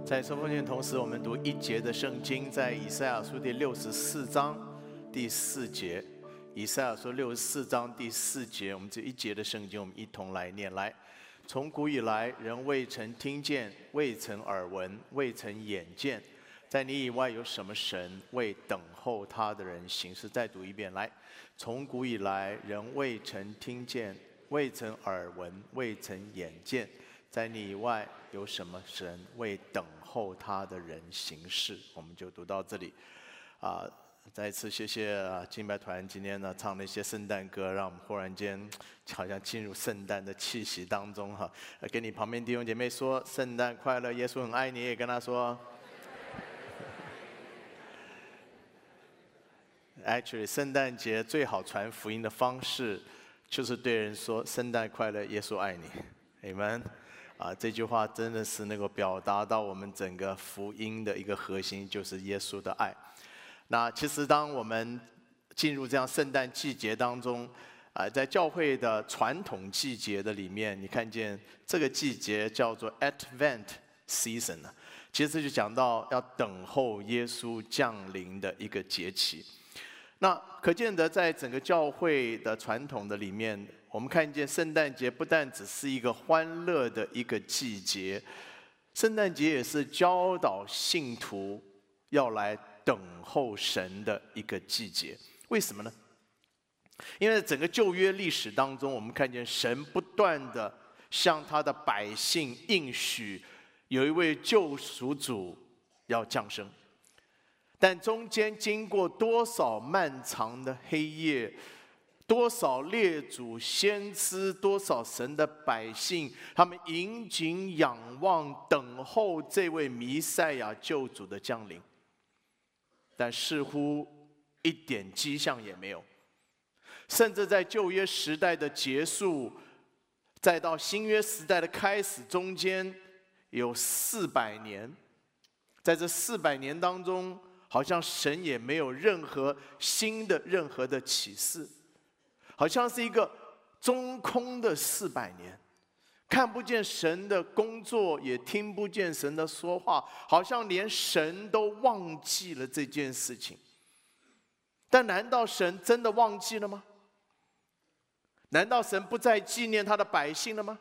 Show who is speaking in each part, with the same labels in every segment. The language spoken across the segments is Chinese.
Speaker 1: 在收奉献同时，我们读一节的圣经，在以赛亚书第64章第4节。以赛亚书64章第4节，我们这一节的圣经，我们一同来念。来，从古以来，人未曾听见，未曾耳闻，未曾眼见，在你以外有什么神为等候他的人行事？再读一遍。来，从古以来，人未曾听见，未曾耳闻，未曾眼见，在你以外有什么神为等候他的人行事？我们就读到这里。再一次谢谢敬拜团今天呢唱了一些圣诞歌，让我们忽然间好像进入圣诞的气息当中哈。跟你旁边弟兄姐妹说圣诞快乐，耶稣很爱你，也跟他说。Actually， 圣诞节最好传福音的方式，就是对人说圣诞快乐，耶稣爱你 ，Amen。这句话真的是能够表达到我们整个福音的一个核心，就是耶稣的爱。那其实当我们进入这样圣诞季节当中，在教会的传统季节的里面，你看见这个季节叫做 Advent Season， 其实就讲到要等候耶稣降临的一个节期。那可见得在整个教会的传统的里面，我们看见圣诞节不但只是一个欢乐的一个季节，圣诞节也是教导信徒要来等候神的一个季节。为什么呢？因为在整个旧约历史当中，我们看见神不断的向他的百姓应许，有一位救赎主要降生。但中间经过多少漫长的黑夜，多少列祖先知，多少神的百姓，他们引颈仰望，等候这位弥赛亚救主的降临，但似乎一点迹象也没有。甚至在旧约时代的结束，再到新约时代的开始，中间有400年，在这400年当中，好像神也没有任何新的任何的启示，好像是一个中空的400年，看不见神的工作，也听不见神的说话，好像连神都忘记了这件事情。但难道神真的忘记了吗？难道神不再纪念他的百姓了吗？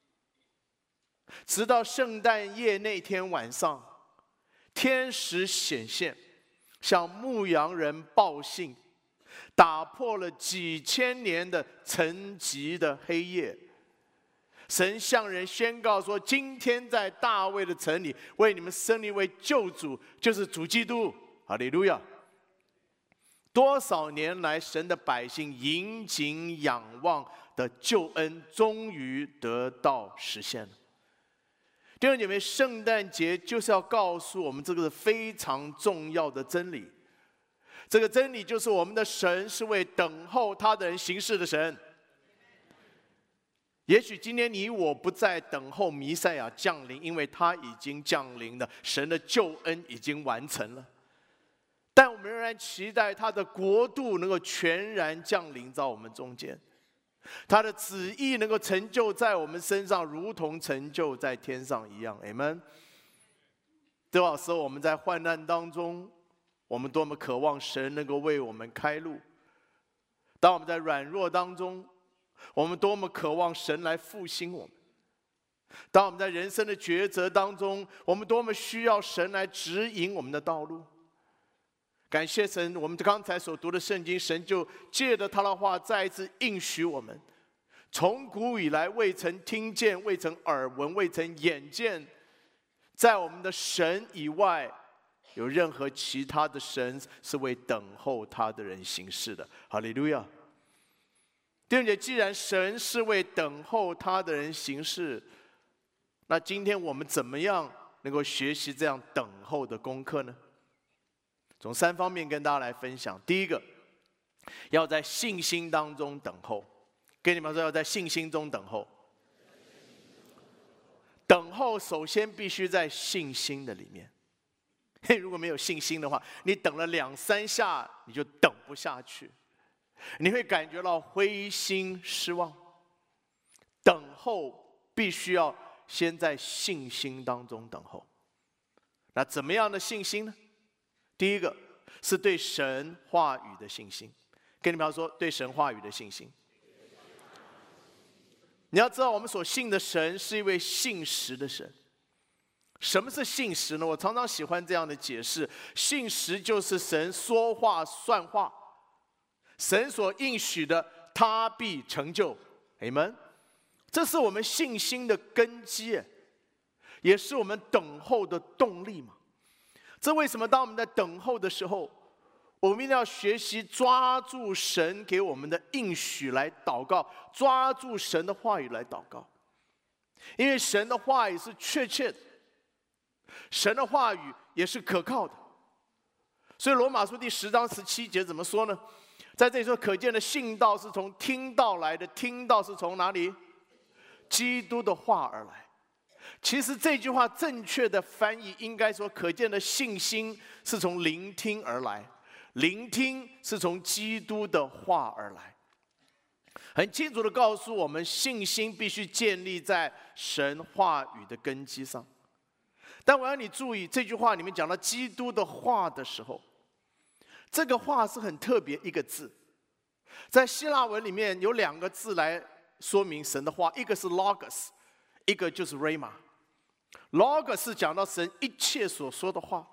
Speaker 1: 直到圣诞夜那天晚上，天使显现，向牧羊人报信，打破了几千年的沉寂的黑夜。神向人宣告说，今天在大卫的城里为你们生立一位救主，就是主基督。哈利路亚！多少年来神的百姓引颈仰望的救恩终于得到实现了。弟兄姐妹，圣诞节就是要告诉我们这个非常重要的真理。这个真理就是我们的神是为等候他的人行事的神。也许今天你我不再等候弥赛亚降临，因为他已经降临了，神的救恩已经完成了。但我们仍然期待他的国度能够全然降临在我们中间，他的旨意能够成就在我们身上，如同成就在天上一样。Amen。多少时候我们在患难当中，我们多么渴望神能够为我们开路；当我们在软弱当中，我们多么渴望神来复兴我们；当我们在人生的抉择当中，我们多么需要神来指引我们的道路。感谢神，我们刚才所读的圣经，神就借着他的话再一次应许我们，从古以来未曾听见，未曾耳闻，未曾眼见，在我们的神以外有任何其他的神是为等候他的人行事的。哈利路亚！弟兄姐妹，既然神是为等候他的人行事，那今天我们怎么样能够学习这样等候的功课呢？从3方面跟大家来分享。第一个，要在信心当中等候。跟你们说，要在信心中等候。等候首先必须在信心的里面。如果没有信心的话，你等了2、3下，你就等不下去，你会感觉到灰心失望。等候必须要先在信心当中等候。 那怎么样的信心呢？第一个是对神话语的信心。跟你们说，对神话语的信心。你要知道，我们所信的神是一位信实的神。什么是信实呢？我常常喜欢这样的解释：信实就是神说话算话，神所应许的，他必成就。Amen。这是我们信心的根基，也是我们等候的动力嘛。这为什么当我们在等候的时候，我们一定要学习抓住神给我们的应许来祷告，抓住神的话语来祷告，因为神的话语是确切的，神的话语也是可靠的。所以罗马书第10章17节怎么说呢？在这里说，可见的信道是从听道来的，听道是从哪里？基督的话而来。其实这句话正确的翻译应该说，可见的信心是从聆听而来，聆听是从基督的话而来。很清楚的告诉我们，信心必须建立在神话语的根基上。但我要你注意，这句话里面讲到基督的话的时候，这个话是很特别一个字。在希腊文里面有2个字来说明神的话，一个是 logos， 一个就是 rhema。logos 是讲到神一切所说的话，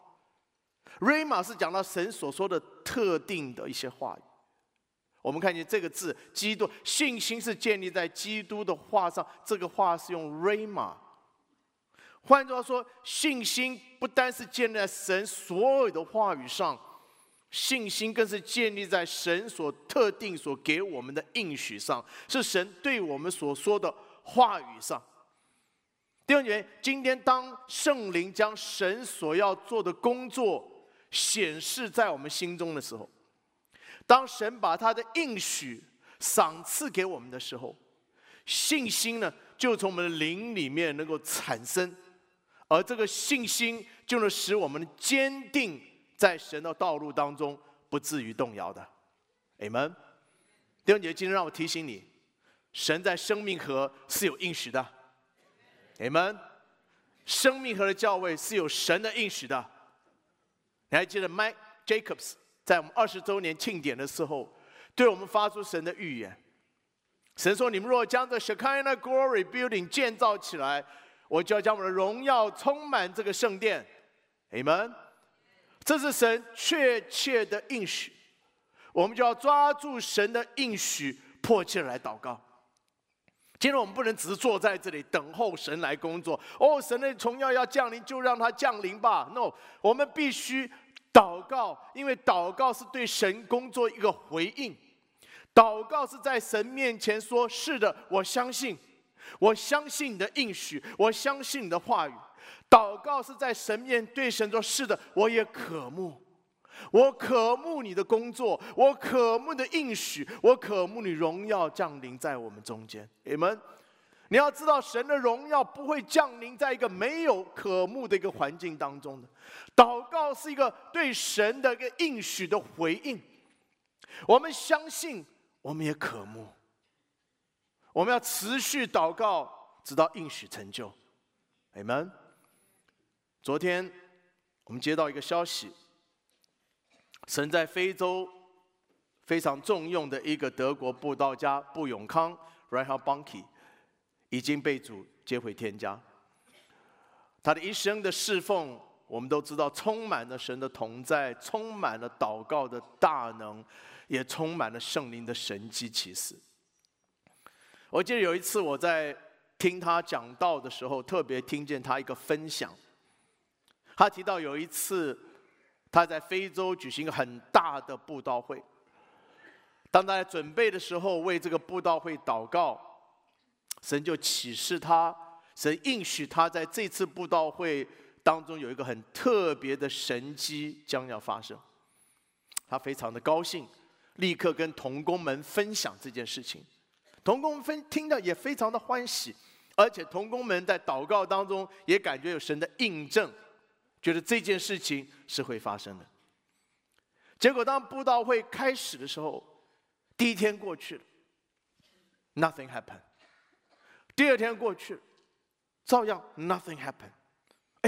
Speaker 1: rhema 是讲到神所说的特定的一些话语。我们看见这个字，基督，信心是建立在基督的话上，这个话是用 rhema。换句话说，信心不单是建立在神所有的话语上，信心更是建立在神所特定所给我们的应许上，是神对我们所说的话语上。弟兄姐妹，今天当圣灵将神所要做的工作显示在我们心中的时候，当神把他的应许赏赐给我们的时候，信心呢就从我们的灵里面能够产生，而这个信心就能使我们坚定在神的道路当中，不至于动摇的。Amen。弟兄姐妹，今天让我提醒你，神在生命河是有应许的。Amen。生命河的教会是有神的应许的。你还记得 Mike Jacobs 在我们20周年庆典的时候，对我们发出神的预言。神说：“你们若将这 Shekinah Glory Building 建造起来，我就要将我的荣耀充满这个圣殿。” Amen。这是神确切的应许，我们就要抓住神的应许，迫切来祷告。今天我们不能只是坐在这里等候神来工作。哦，神的荣耀要降临，就让它降临吧。No， 我们必须祷告，因为祷告是对神工作一个回应。祷告是在神面前说：“是的，我相信，我相信你的应许，我相信你的话语。”祷告是在神面对神说：“是的，我也渴慕，我渴慕你的工作，我渴慕的应许，我渴慕你荣耀降临在我们中间。” Amen。你要知道，神的荣耀不会降临在一个没有渴慕的一个环境当中的。祷告是一个对神的一个应许的回应。我们相信，我们也渴慕，我们要持续祷告，直到应许成就。Amen。昨天我们接到一个消息，神在非洲非常重用的一个德国布道家布永康 Reinhard Bonnke 已经被主接回天家。他的一生的侍奉，我们都知道，充满了神的同在，充满了祷告的大能，也充满了圣灵的神迹奇事。我记得有一次我在听他讲道的时候，特别听见他一个分享。他提到有一次他在非洲举行一个很大的布道会，当他在准备的时候，为这个布道会祷告，神就启示他，神应许他在这次布道会当中有一个很特别的神迹将要发生。他非常的高兴，立刻跟同工们分享这件事情。同工们听到也非常的欢喜，而且同工们在祷告当中也感觉有神的印证，觉得这件事情是会发生的。结果当布道会开始的时候，第一天过去了 ，nothing happened。第二天过去了，照样 nothing happened。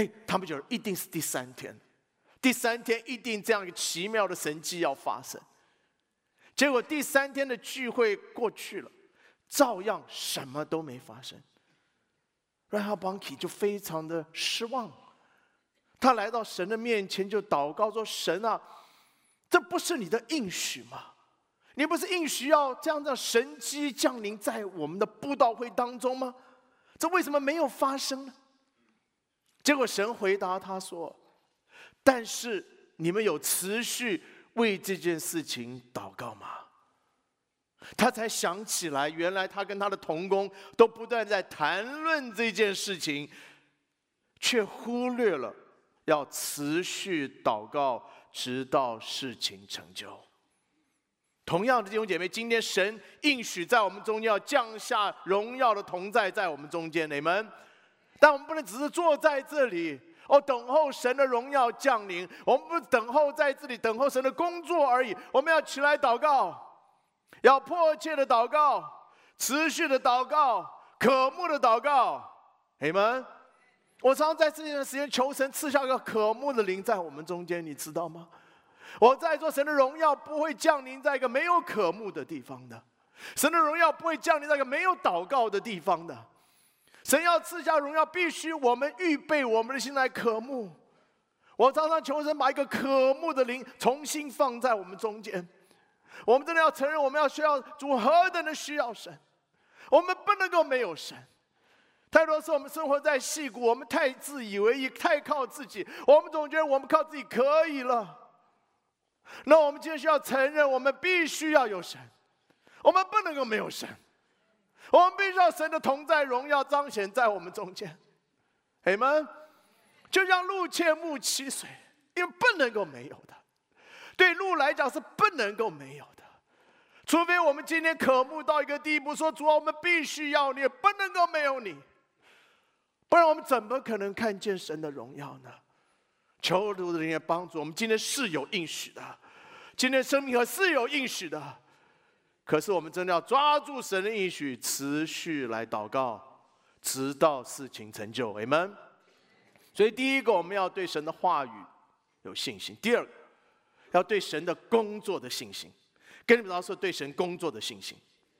Speaker 1: 他们觉得一定是第3天，第3天一定这样一个奇妙的神迹要发生。结果第3天的聚会过去了，照样什么都没发生。然后邦基就非常的失望，他来到神的面前就祷告说：“神啊，这不是你的应许吗？你不是应许要这样的神迹降临在我们的布道会当中吗？这为什么没有发生呢？”结果神回答他说：“但是你们有持续为这件事情祷告吗？”他才想起来，原来他跟他的同工都不断在谈论这件事情，却忽略了要持续祷告，直到事情成就。同样的弟兄姐妹，今天神应许在我们中间要降下荣耀的同在在我们中间，你们，但我们不能只是坐在这里等候神的荣耀降临，我们不等候在这里等候神的工作而已，我们要起来祷告，要迫切的祷告，持续的祷告，渴慕的祷告，你们，我常常在这段时间求神赐下一个渴慕的灵在我们中间，你知道吗？我在说神的荣耀不会降临在一个没有渴慕的地方的，神的荣耀不会降临在一个没有祷告的地方的。神要赐下荣耀，必须我们预备我们的心来渴慕。我常常求神把一个渴慕的灵重新放在我们中间。我们真的要承认，我们要需要主何等的需要神，我们不能够没有神。太多时候我们生活在矽谷，我们太自以为意，太靠自己，我们总觉得我们靠自己可以了。那我们今天需要承认，我们必须要有神，我们不能够没有神，我们必须要神的同在荣耀彰显在我们中间。阿们。就像鹿切慕其水，因为不能够没有的，对鹿来讲是不能够没有的，除非我们今天渴慕到一个地步，说主啊，我们必须要你，也不能够没有你，不然我们怎么可能看见神的荣耀呢？求主的灵来帮助我们。今天是有应许的，今天生命和是有应许的，可是我们真的要抓住神的应许，持续来祷告，直到事情成就。阿们。所以第一个，我们要对神的话语有信心；第二个，要对神的工作的信心。跟你们说，对神工作的信心。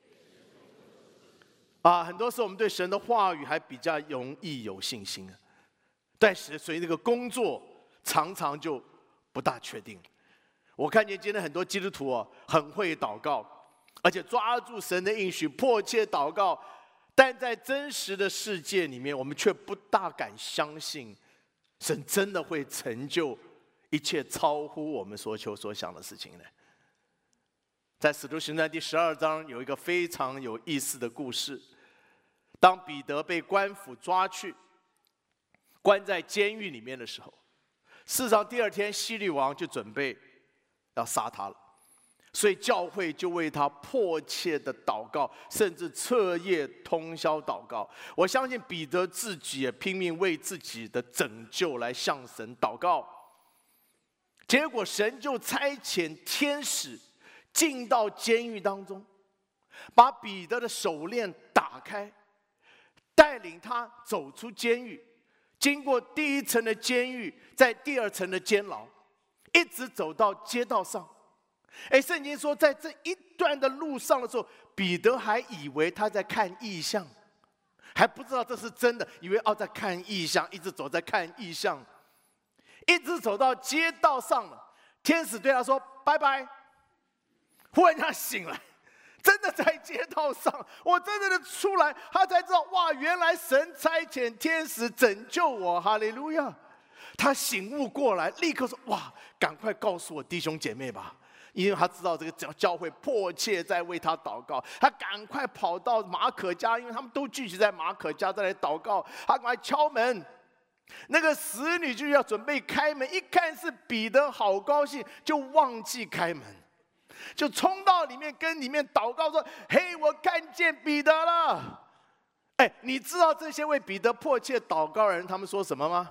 Speaker 1: 很多时候我们对神的话语还比较容易有信心，但是所以那个工作常常就不大确定。我看见今天很多基督徒很会祷告，而且抓住神的应许，迫切祷告，但在真实的世界里面，我们却不大敢相信神真的会成就一切超乎我们所求所想的事情呢。在使徒行传第12章有一个非常有意思的故事。当彼得被官府抓去，关在监狱里面的时候，事实上第2天希律王就准备要杀他了，所以教会就为他迫切的祷告，甚至彻夜通宵祷告。我相信彼得自己也拼命为自己的拯救来向神祷告。结果神就差遣天使进到监狱当中，把彼得的手链打开，带领他走出监狱，经过第1层的监狱，在第2层的监牢，一直走到街道上。圣经说，在这一段的路上的时候，彼得还以为他在看异象，还不知道这是真的，以为在看异象，一直走在看异象，一直走到街道上了。天使对他说拜拜，忽然他醒来，真的在街道上，我真的出来，他才知道，哇，原来神差遣天使拯救我，哈利路亚！他醒悟过来，立刻说，哇，赶快告诉我弟兄姐妹吧，因为他知道这个教会迫切在为他祷告，他赶快跑到马可家，因为他们都聚集在马可家在来祷告，他赶快敲门，那个使女就要准备开门，一看是彼得，好高兴，就忘记开门，就冲到里面跟里面祷告说：“嘿，我看见彼得了。”你知道这些为彼得迫切祷告的人他们说什么吗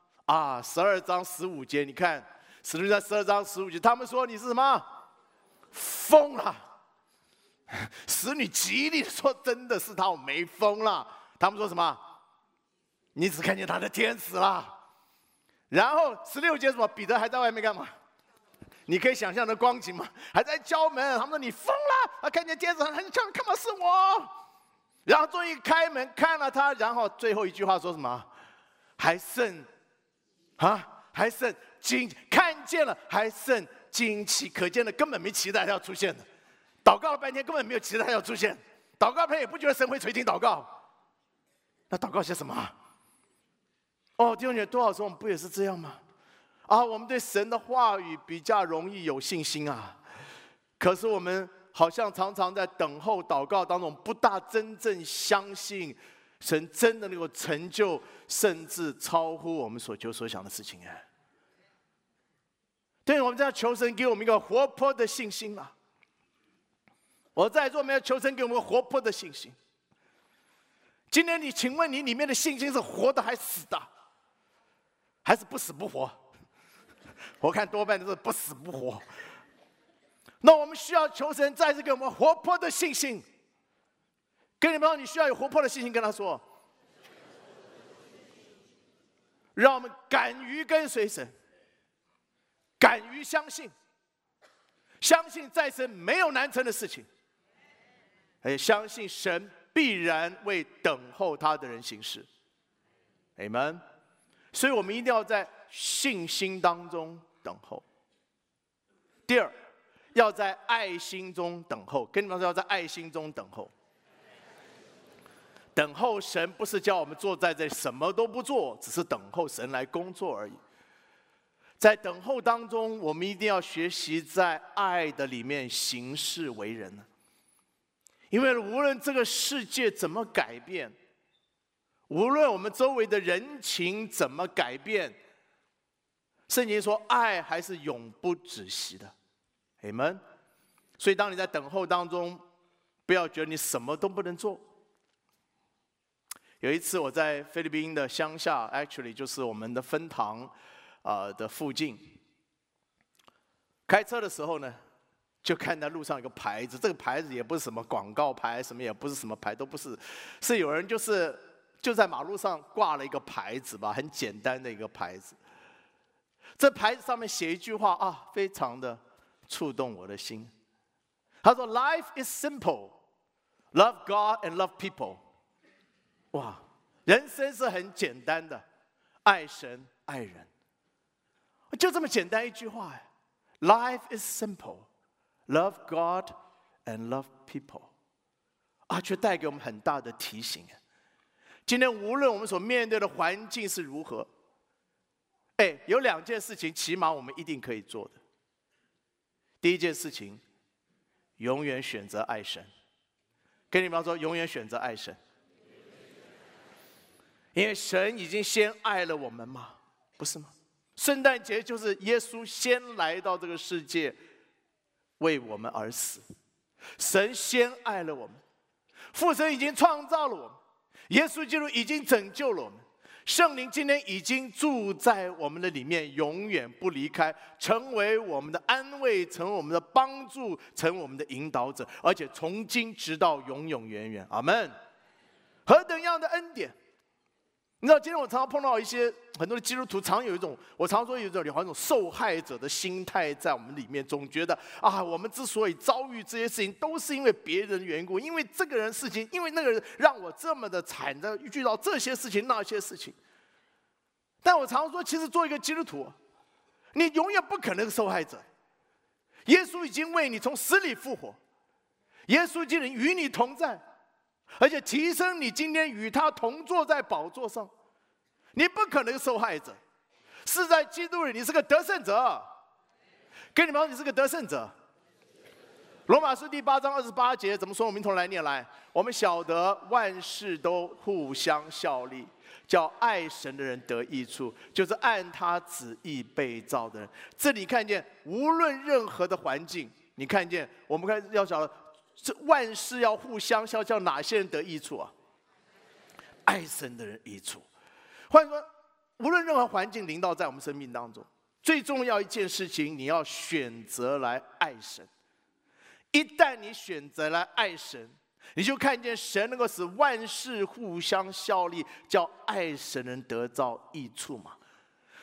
Speaker 1: ？12章15节，你看使徒在12章15节，他们说你是什么？疯了。使女极力说真的是他，我没疯了。他们说什么？你只看见他的天使啦。 然后16节什么？彼得还在外面干嘛？你可以想象的光景吗？还在敲门，他们说你疯了！他看见天使很像，看到是我。然后终于开门看了他，然后最后一句话说什么？还剩还剩看见了，还剩惊奇，可见的根本没期待他要出现的。祷告了半天，根本没有期待他要出现。祷告半天也不觉得神会垂听祷告。那祷告些什么？弟兄姐妹，多少时候我们不也是这样吗？我们对神的话语比较容易有信心啊，可是我们好像常常在等候祷告当中，不大真正相信神真的能够成就，甚至超乎我们所求所想的事情。对，我们在求神给我们一个活泼的信心啊！我在座，我们要求神给我们活泼的信心。今天请问你里面的信心是活的还是死的？还是不死不活？我看多半都是不死不活。那我们需要求神再次给我们活泼的信心。跟你们说，你需要有活泼的信心，跟他说，让我们敢于跟随神，敢于相信，相信在神没有难成的事情，也相信神必然为等候他的人行事。Amen。所以我们一定要在信心当中等候。第二，要在爱心中等候。跟你们说，要在爱心中等候。等候神不是叫我们坐在这里什么都不做，只是等候神来工作而已。在等候当中，我们一定要学习在爱的里面行事为人。因为无论这个世界怎么改变，无论我们周围的人情怎么改变，圣经说爱还是永不止息的。Amen。所以当你在等候当中，不要觉得你什么都不能做。有一次我在菲律宾的乡下 ，actually 就是我们的分堂的附近，开车的时候呢，就看到路上有个牌子，这个牌子也不是什么广告牌，什么也不是什么牌，都不是，是有人就在马路上挂了一个牌子吧，很简单的一个牌子。这牌子上面写一句话非常的触动我的心。他说 ：“Life is simple, love God and love people。”哇，人生是很简单的，爱神爱人，就这么简单一句话。Life is simple, love God and love people。却带给我们很大的提醒。今天无论我们所面对的环境是如何，有2件事情起码我们一定可以做的。第一件事情，永远选择爱神。跟你们说，永远选择爱神。因为神已经先爱了我们嘛，不是吗？圣诞节就是耶稣先来到这个世界，为我们而死。神先爱了我们，父神已经创造了我们，耶稣基督已经拯救了我们，圣灵今天已经住在我们的里面，永远不离开，成为我们的安慰，成为我们的帮助，成为我们的引导者，而且从今直到永永远远。阿们。何等样的恩典！你知道，今天我常常碰到很多的基督徒，我常说有一种受害者的心态在我们里面，总觉得我们之所以遭遇这些事情，都是因为别人的缘故，因为这个人事情，因为那个人让我这么的惨的遇到这些事情那些事情。但我常说，其实做一个基督徒，你永远不可能是受害者。耶稣已经为你从死里复活，耶稣今天与你同在。而且提升你今天与他同坐在宝座上，你不可能受害者，是在基督里你是个得胜者。跟你们说，你是个得胜者。罗马书第8章28节怎么说？我们一同来念来。我们晓得万事都互相效力，叫爱神的人得益处，就是按他旨意被造的人。这里看见，无论任何的环境，你看见，我们要晓得。这万事要互相效，叫哪些人得益处啊？爱神的人益处。换句话说，无论任何环境临到在我们生命当中，最重要一件事情，你要选择来爱神。一旦你选择来爱神，你就看见神能够使万事互相效力，叫爱神人得到益处嘛。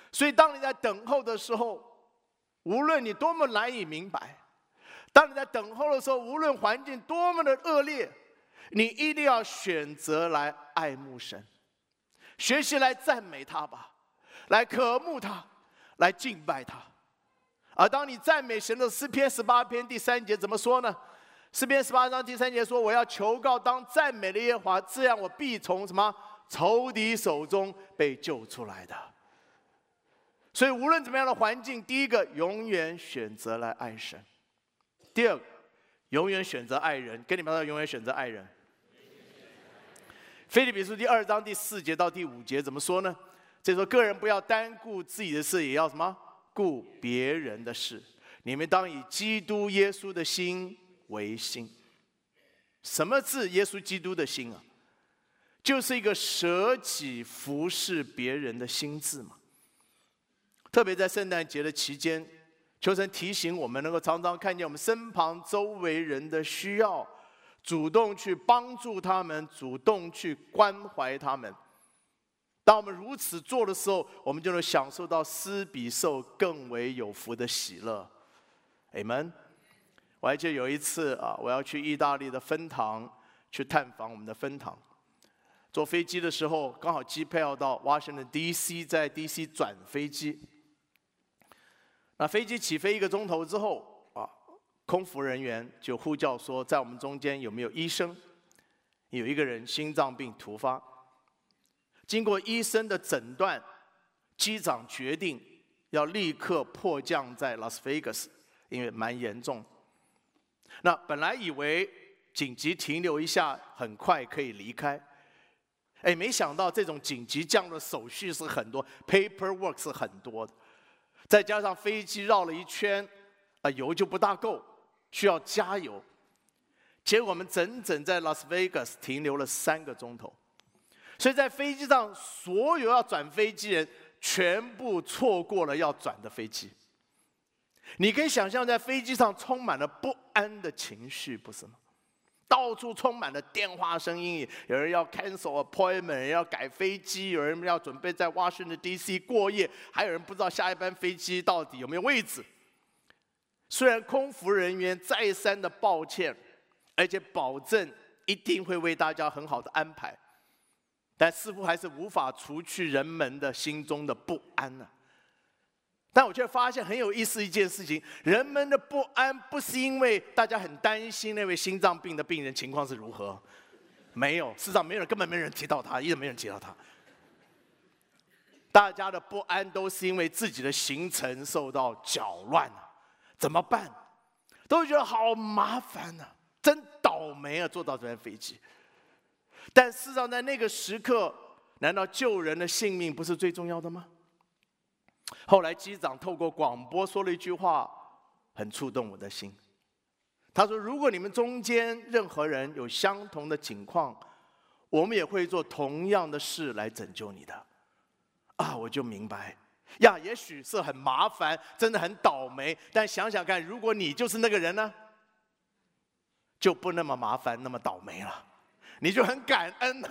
Speaker 1: 所以当你在等候的时候，无论你多么难以明白，当你在等候的时候，无论环境多么的恶劣，你一定要选择来爱慕神，学习来赞美他吧，来渴慕他，来敬拜他。而当你赞美神的诗篇18篇第3节怎么说呢？诗篇18章第3节说：“我要求告当赞美的耶和华，这样我必从什么仇敌手中被救出来的。”所以无论怎么样的环境，第一个永远选择来爱神，第二个永远选择爱人。跟你们说，永远选择爱人。腓立比书第2章第4节到第5节怎么说呢？这说个人不要单顾自己的事，也要什么？顾别人的事。你们当以基督耶稣的心为心。什么是耶稣基督的心啊？就是一个舍己服侍别人的心志嘛。特别在圣诞节的期间，求神提醒我们，能够常常看见我们身旁周围人的需要，主动去帮助他们，主动去关怀他们。当我们如此做的时候，我们就能享受到施比受更为有福的喜乐。Amen。我还记得有一次我要去意大利的分堂去探访我们的分堂。坐飞机的时候，刚好机票到 Washington DC， 在 DC 转飞机。那飞机起飞1个钟头之后空服人员就呼叫说，在我们中间有没有医生？有一个人心脏病突发，经过医生的诊断，机长决定要立刻迫降在拉斯维加斯，因为蛮严重。那本来以为紧急停留一下，很快可以离开。没想到这种紧急降的手续是很多 ，paperwork 是很多的。再加上飞机绕了一圈，油就不大够，需要加油。结果我们整整在拉斯维加斯停留了3个钟头，所以在飞机上所有要转飞机人全部错过了要转的飞机。你可以想象，在飞机上充满了不安的情绪，不是吗？到处充满了电话声音，有人要 cancel appointment， 有人要改飞机，有人要准备在 Washington DC 过夜，还有人不知道下一班飞机到底有没有位置。虽然空服人员再三的抱歉，而且保证一定会为大家很好的安排，但似乎还是无法除去人们的心中的不安呢。但我却发现很有意思一件事情，人们的不安不是因为大家很担心那位心脏病的病人情况是如何，没有，事实上根本没人提到他，一直没人提到他。大家的不安都是因为自己的行程受到搅乱怎么办？都觉得好麻烦真倒霉坐到这班飞机。但事实上在那个时刻，难道救人的性命不是最重要的吗？后来机长透过广播说了一句话，很触动我的心。他说：“如果你们中间任何人有相同的情况，我们也会做同样的事来拯救你的。”我就明白也许是很麻烦，真的很倒霉，但想想看，如果你就是那个人呢，就不那么麻烦，那么倒霉了，你就很感恩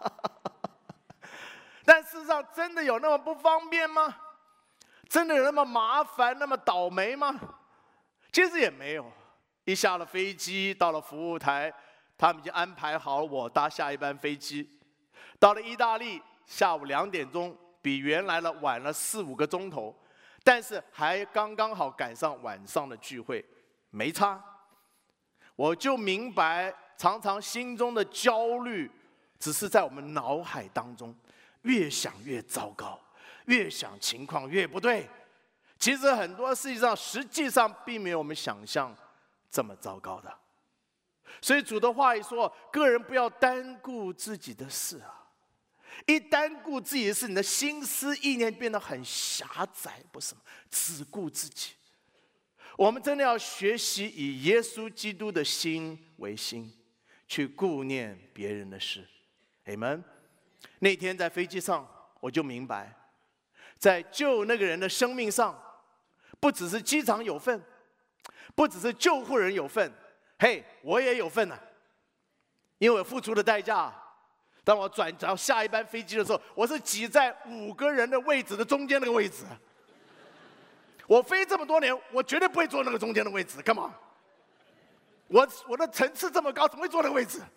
Speaker 1: 但事实上，真的有那么不方便吗？真的有那么麻烦、那么倒霉吗？其实也没有。一下了飞机，到了服务台，他们已经安排好我搭下一班飞机。到了意大利，下午2点钟，比原来晚了4-5个钟头，但是还刚刚好赶上晚上的聚会，没差。我就明白，常常心中的焦虑，只是在我们脑海当中越想越糟糕。越想情况越不对，其实很多事情上实际上并没有我们想象这么糟糕的。所以主的话一说，个人不要单顾自己的事一单顾自己的事，你的心思意念变得很狭窄，不是吗？只顾自己。我们真的要学习以耶稣基督的心为心，去顾念别人的事。Amen。那天在飞机上，我就明白，在救那个人的生命上，不只是机长有份，不只是救护人有份，我也有份因为我付出的代价当我转到下一班飞机的时候，我是挤在5个人的位置的中间那个位置。我飞这么多年，我绝对不会坐那个中间的位置。干嘛？我的层次这么高，怎么会坐那个位置？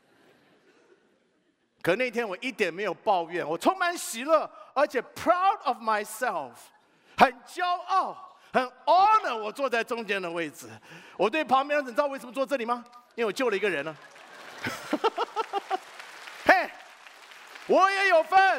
Speaker 1: 可那天我一点没有抱怨，我充满喜乐，而且 proud of myself， 很骄傲，很 honor 我坐在中间的位置。我对旁边的人，你知道为什么坐这里吗？因为我救了一个人了。嘿，我也有份。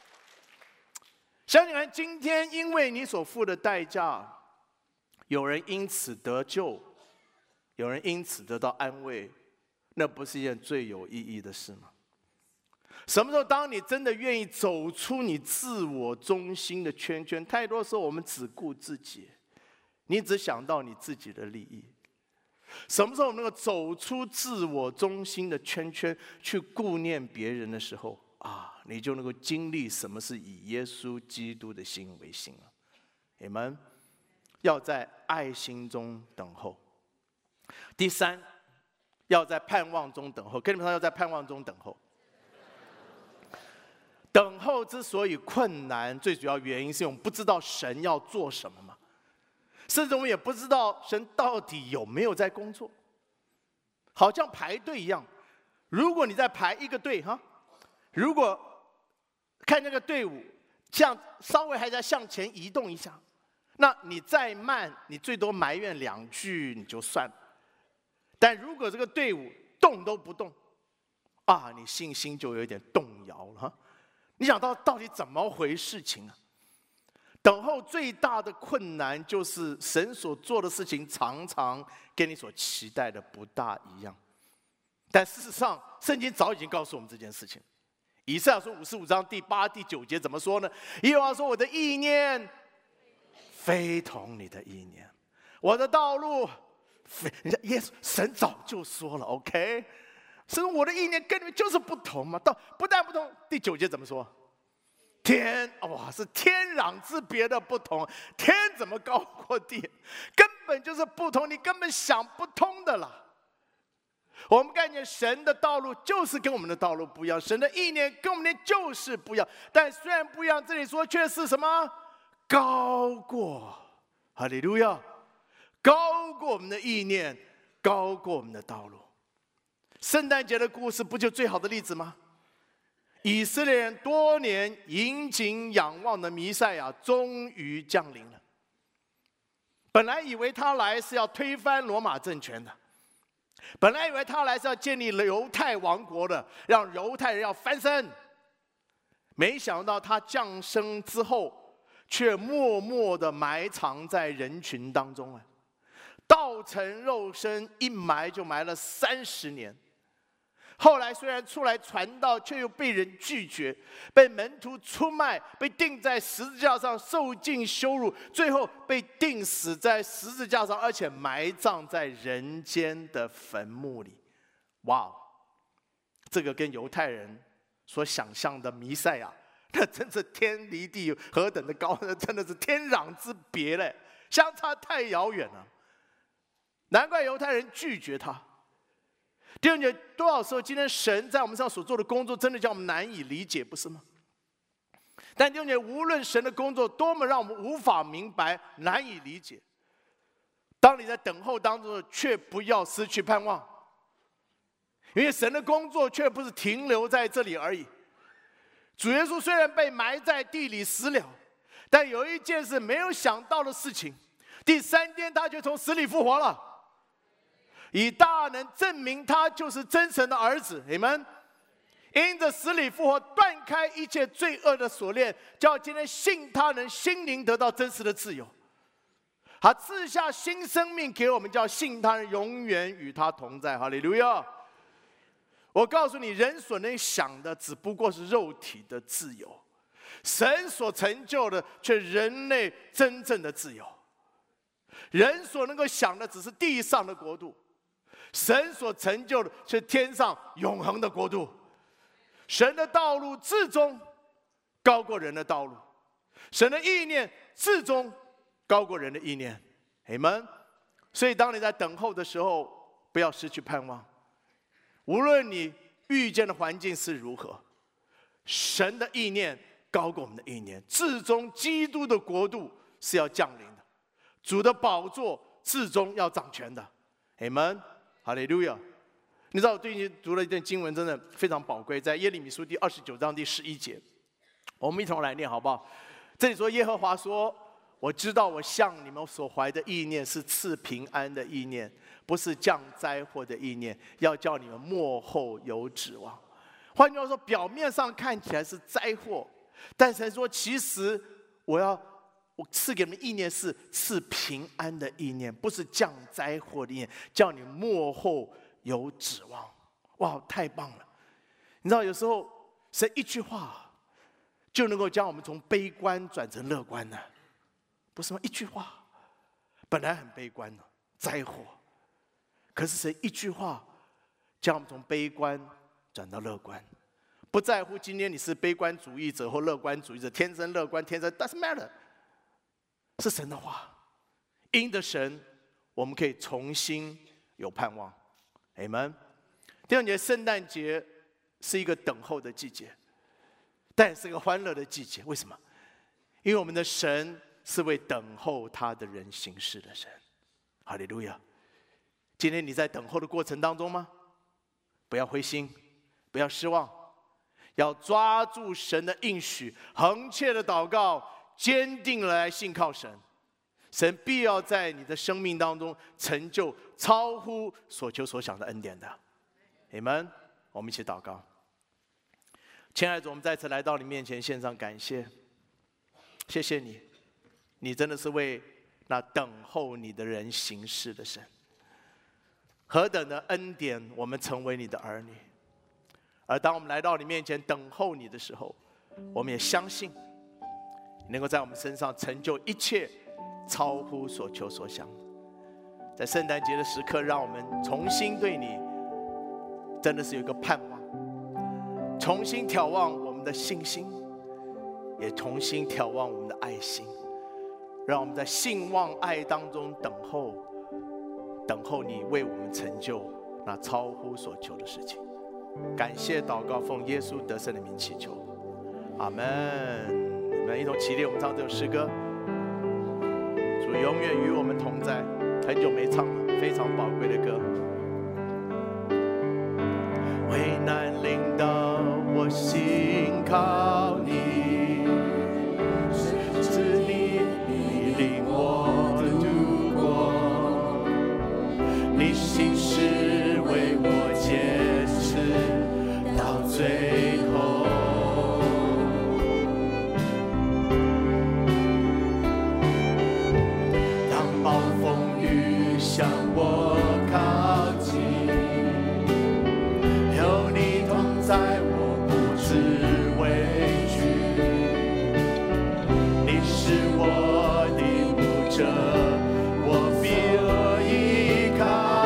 Speaker 1: 想想看，今天因为你所付的代价，有人因此得救，有人因此得到安慰，那不是一件最有意义的事吗？什么时候，当你真的愿意走出你自我中心的圈圈？太多时候我们只顾自己，你只想到你自己的利益。什么时候我们能够走出自我中心的圈圈，去顾念别人的时候你就能够经历什么是以耶稣基督的心为心了。你们要在爱心中等候。第三，要在盼望中等候。跟你们说，要在盼望中等候。等候之所以困难，最主要原因是我们不知道神要做什么嘛，甚至我们也不知道神到底有没有在工作。好像排队一样，如果你在排一个队如果看那个队伍像稍微还在向前移动一下，那你再慢，你最多埋怨2句你就算了。但如果这个队伍动都不动你信心就有点动摇了你想到底怎么回事情啊？等候最大的困难就是神所做的事情常常跟你所期待的不大一样。但事实上，圣经早已经告诉我们这件事情。以赛亚书55章第8、第9节怎么说呢？耶和华说：“我的意念非同你的意念，我的道路非……耶稣神早就说了 ，OK。”所以我的意念跟你们就是不同嘛，不但不同，第9节怎么说？是天壤之别的不同，天怎么高过地？根本就是不同，你根本想不通的啦。我们看见神的道路就是跟我们的道路不一样，神的意念跟我们的就是不一样。但虽然不一样，这里说却是什么？高过，哈利路亚，高过我们的意念，高过我们的道路。圣诞节的故事不就最好的例子吗？以色列人多年引颈仰望的弥赛亚终于降临了。本来以为他来是要推翻罗马政权的，本来以为他来是要建立犹太王国的，让犹太人要翻身。没想到他降生之后，却默默地埋藏在人群当中道成肉身，一埋就埋了30年。后来虽然出来传道，却又被人拒绝，被门徒出卖，被钉在十字架上受尽羞辱，最后被钉死在十字架上，而且埋葬在人间的坟墓里。哇，这个跟犹太人所想象的弥赛亚，那真是天离地何等的高，真的是天壤之别嘞，相差太遥远了。难怪犹太人拒绝他。弟兄姐妹，多少时候今天神在我们身上所做的工作，真的叫我们难以理解，不是吗？但弟兄姐妹，无论神的工作多么让我们无法明白、难以理解，当你在等候当中，却不要失去盼望，因为神的工作却不是停留在这里而已。主耶稣虽然被埋在地里死了，但有一件事没有想到的事情，第3天他就从死里复活了。以大能证明他就是真神的儿子，你们因着死里复活，断开一切罪恶的锁链，叫今天信他人心灵得到真实的自由。他赐下新生命给我们，叫信他人永远与他同在。哈利路亚！我告诉你，人所能想的只不过是肉体的自由，神所成就的却人类真正的自由。人所能够想的只是地上的国度，神所成就的是天上永恒的国度。神的道路至终高过人的道路，神的意念至终高过人的意念。Amen。所以当你在等候的时候，不要失去盼望。无论你遇见的环境是如何，神的意念高过我们的意念，至终基督的国度是要降临的，主的宝座至终要掌权的。Amen， 哈利路亚。你知道我最近读了一段经文，真的非常宝贵，在耶利米书第29章第11节，我们一同来念好不好？这里说，耶和华说，我知道我向你们所怀的意念是赐平安的意念，不是降灾祸的意念，要叫你们末后有指望。换句话说，表面上看起来是灾祸，但神说其实我赐给你们意念是赐平安的意念，不是降灾祸的意念，叫你末后有指望。哇，太棒了！你知道有时候神一句话就能够将我们从悲观转成乐观呢，不是吗？一句话本来很悲观的灾祸，可是神一句话将我们从悲观转到乐观。不在乎今天你是悲观主义者或乐观主义者，天生乐观天生 doesn't matter， 是神的话，因着神我们可以重新有盼望。 Amen。 第二节，圣诞节是一个等候的季节，但也是个欢乐的季节。为什么？因为我们的神是为等候他的人行事的神。哈利路亚！今天你在等候的过程当中吗？不要灰心，不要失望，要抓住神的应许，恒切的祷告，坚定地来信靠神。神必要在你的生命当中成就超乎所求所想的恩典的。Amen。 我们一起祷告。亲爱的主，我们再次来到你面前献上感谢，谢谢你，你真的是为那等候你的人行事的神。何等的恩典，我们成为你的儿女。而当我们来到你面前等候你的时候，我们也相信你能够在我们身上成就一切超乎所求所想。在圣诞节的时刻，让我们重新对你真的是有一个盼望，重新眺望我们的信心，也重新眺望我们的爱心，让我们在信望爱当中等候你为我们成就那超乎所求的事情。感谢祷告，奉耶稣得胜的名祈求，阿们。我们一同起立，我们唱这首诗歌，主永远与我们同在。很久没唱了，非常宝贵的歌。危难临到我心靠你，是你领我度过，你心事为我解释到最后。当暴风雨向我靠近，有你同在，我不知畏惧。你是我的牧者，我必依靠。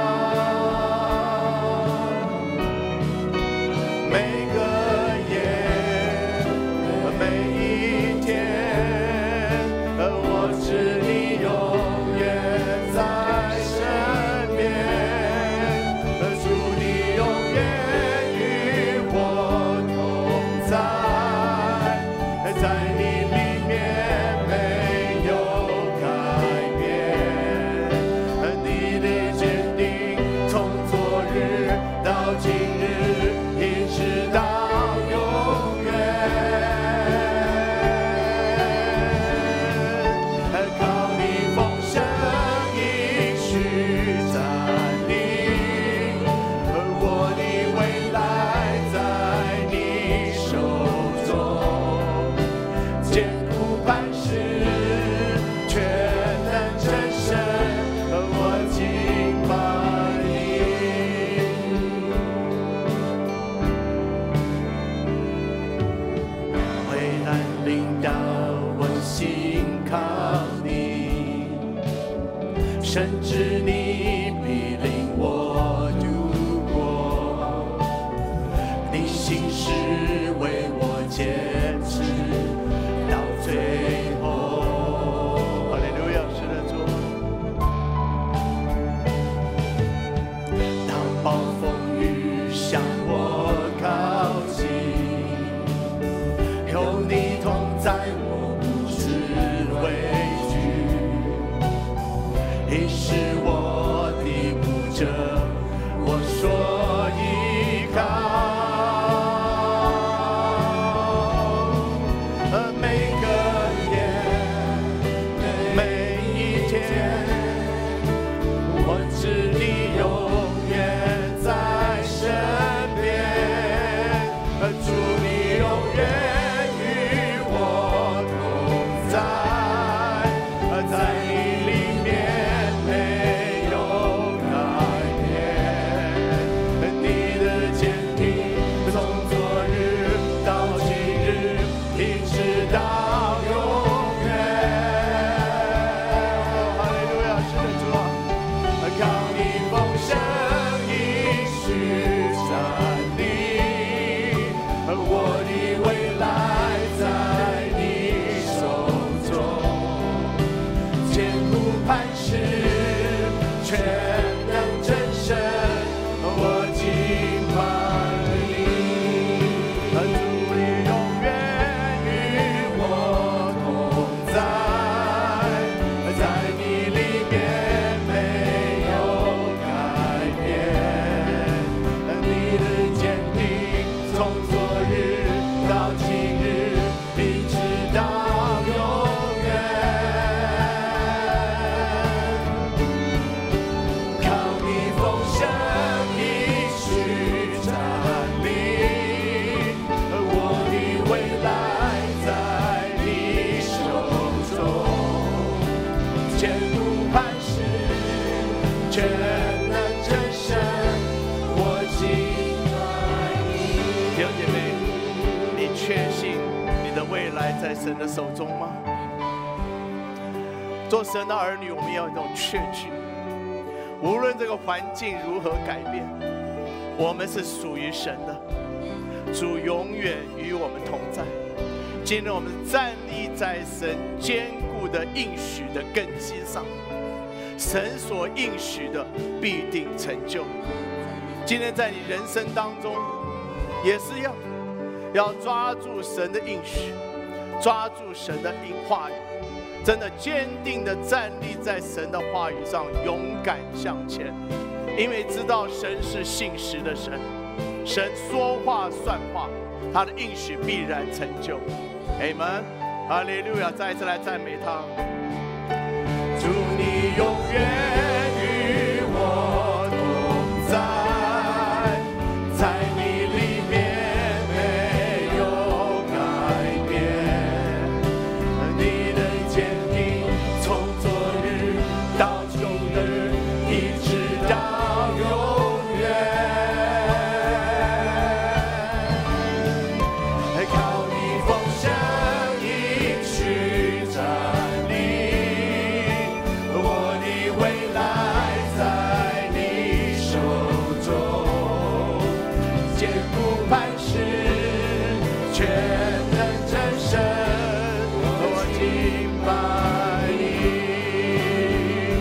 Speaker 1: 每个夜，每一天，我知你永远在身边。主，你永远与我同在，在你里面没有改变。你的坚定从昨日到今日，一直到永远。靠你丰盛应许站立，我的未来在你手中，艰苦磐石全能战胜，我敬拜你。危难临到我心靠你，甚至你必领我度过，你心事为我坚持到最后。哈利路亚，是的，主。当暴风雨向我你是我的牧者，我所依靠。每个夜，每一天，我知你永远在身边，主你永远与我同在，在你里面没有改变，你的坚定从昨日到今日，一直到永远。哈利路亚，是的，主啊，靠你丰盛应许站立，我的未来在你手中，坚固磐石，全能真神，我敬拜你。主你永远与我同在，在你里面没有改变，你的坚定从昨日到今日，一直到永远。靠你丰盛应许站立，我的未来在你手中，坚固磐石，全能真神，我敬拜你。弟兄姐妹，你确信你的未来在神的手中吗？做神的儿女，我们要有一种确据，无论这个环境如何改变，我们是属于神的，主永远与我们同在。今天我们站立在神坚固的应许的根基上，神所应许的必定成就。今天在你人生当中，也是要抓住神的应许，抓住神的话语，真的坚定的站立在神的话语上，勇敢向前，因为知道神是信实的神，神说话算话，他的应许必然成就。Amen， 哈利路亚！再一次来赞美他。祝你永远与我同在，在你里面没有改变，你的坚定从昨日到今日，一直到永远。靠你丰盛应许站立，我的未来在你手中，坚固磐石，全能真神，我敬拜你。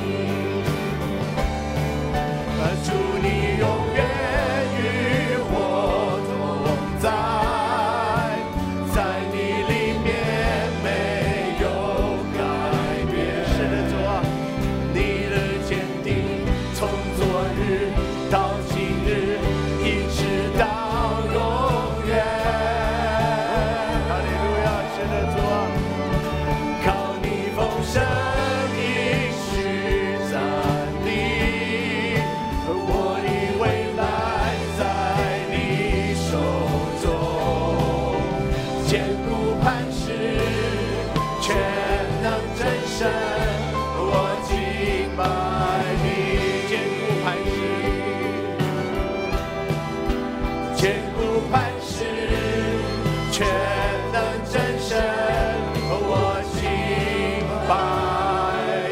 Speaker 1: 祝你永远与我同在，在你里面没有改变。是的，主啊，你的坚定从昨日到今日，一直到永远。哈利路亚！是的，主啊，靠你丰盛应许站立，我的未来在你手中，坚固磐石，全能真神，我敬拜你。坚固磐石，坚固磐石，全能真神，我敬拜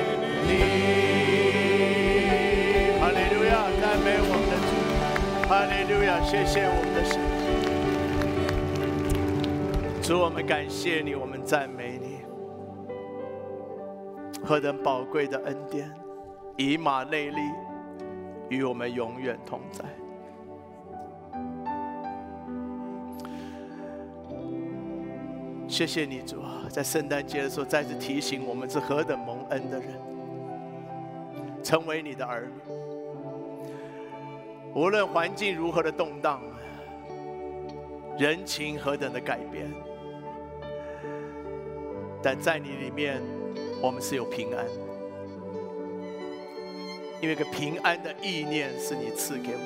Speaker 1: 你。哈利路亚！赞美我们的主，哈利路亚！谢谢我们的神。主，我们感谢你，我们赞美你。何等宝贵的恩典，以马内利，与我们永远同在。谢谢你，主啊，在圣诞节的时候再次提醒我们是何等蒙恩的人。 成为你的儿女。无论环境如何的动荡，人情何等的改变，但在你里面，我们是有平安，因为一个平安的意念是你赐给我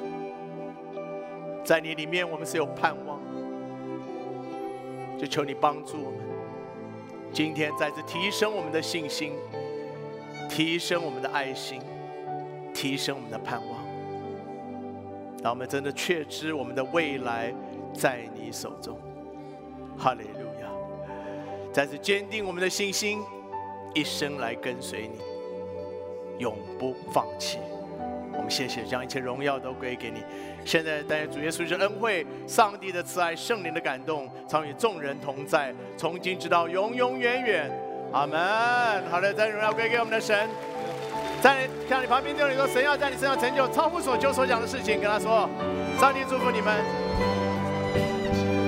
Speaker 1: 们。在你里面，我们是有盼望，就求你帮助我们，今天再次提升我们的信心，提升我们的爱心，提升我们的盼望，让我们真的确知我们的未来在你手中。哈利路亚！再次坚定我们的信心，一生来跟随你，永不放弃。我们谢谢，将一切荣耀都归给你。现在但愿主耶稣的恩惠、上帝的慈爱、圣灵的感动，常与众人同在，从今直到永永远远。阿门。好的，再荣耀归给我们的神。在看你旁边对你说，神要在你身上成就超乎所求所讲的事情，跟他说，上帝祝福你们。